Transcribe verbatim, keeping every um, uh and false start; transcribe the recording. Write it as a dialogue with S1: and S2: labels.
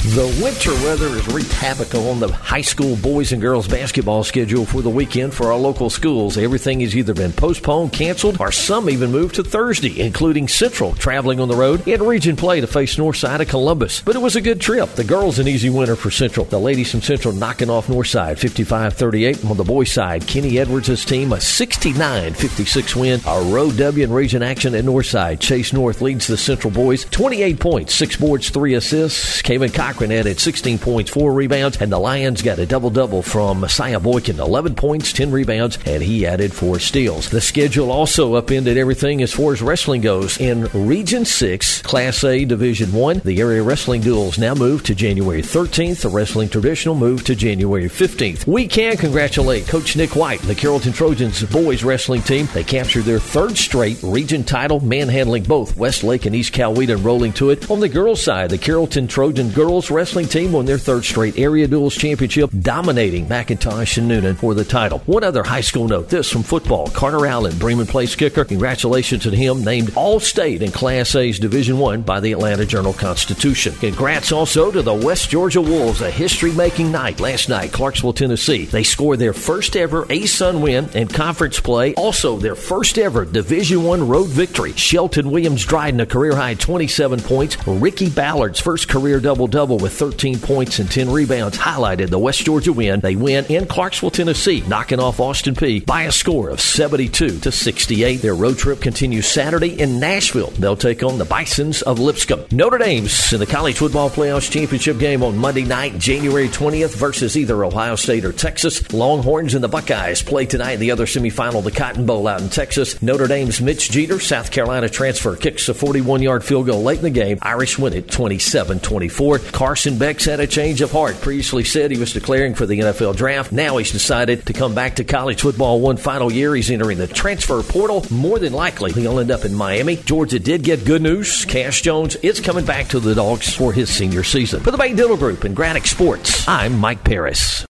S1: The winter weather has wreaked havoc on the high school boys and girls basketball schedule for the weekend for our local schools. Everything has either been postponed, canceled, or some even moved to Thursday, including Central traveling on the road in region play to face Northside of Columbus. But it was a good trip. The girls an easy winner for Central. The ladies from Central knocking off Northside fifty-five thirty-eight. On the boys' side, Kenny Edwards' team a sixty-nine fifty-six win. A road W in region action at Northside. Chase North leads the Central boys twenty-eight points, six boards, three assists. Kevin Cochran added sixteen points, four rebounds, and the Lions got a double-double from Messiah Boykin, eleven points, ten rebounds, and he added four steals. The schedule also upended everything as far as wrestling goes. In Region six, Class A Division one, the area wrestling duels now move to January thirteenth. The wrestling traditional moved to January fifteenth. We can congratulate Coach Nick White and the Carrollton Trojans boys wrestling team. They captured their third straight region title, manhandling both Westlake and East Coweta and rolling to it. On the girls' side, the Carrollton Trojan girls wrestling team won their third straight area duels championship, dominating McIntosh and Noonan for the title. One other high school note, this from football. Carter Allen, Bremen place kicker. Congratulations to him, named All-State in Class A's Division one by the Atlanta Journal-Constitution. Congrats also to the West Georgia Wolves, a history-making night last night, Clarksville, Tennessee. They scored their first ever A-Sun win in conference play, also their first ever Division one road victory. Shelton Williams-Dryden, a career-high twenty-seven points. Ricky Ballard's first career double-double with thirteen points and ten rebounds highlighted the West Georgia win. They win in Clarksville, Tennessee, knocking off Austin Peay by a score of seventy-two to sixty-eight. Their road trip continues Saturday in Nashville. They'll take on the Bisons of Lipscomb. Notre Dame's in the College Football Playoffs championship game on Monday night, January twentieth, versus either Ohio State or Texas. Longhorns and the Buckeyes play tonight in the other semifinal, the Cotton Bowl out in Texas. Notre Dame's Mitch Jeter, South Carolina transfer, kicks a forty-one-yard field goal late in the game. Irish win it twenty-seven twenty-four. Carson Beck's had a change of heart. Previously said he was declaring for the N F L draft. Now he's decided to come back to college football one final year. He's entering the transfer portal. More than likely, he'll end up in Miami. Georgia did get good news. Cash Jones is coming back to the Dogs for his senior season. For the Bay Dillard Group and Granite Sports, I'm Mike Paris.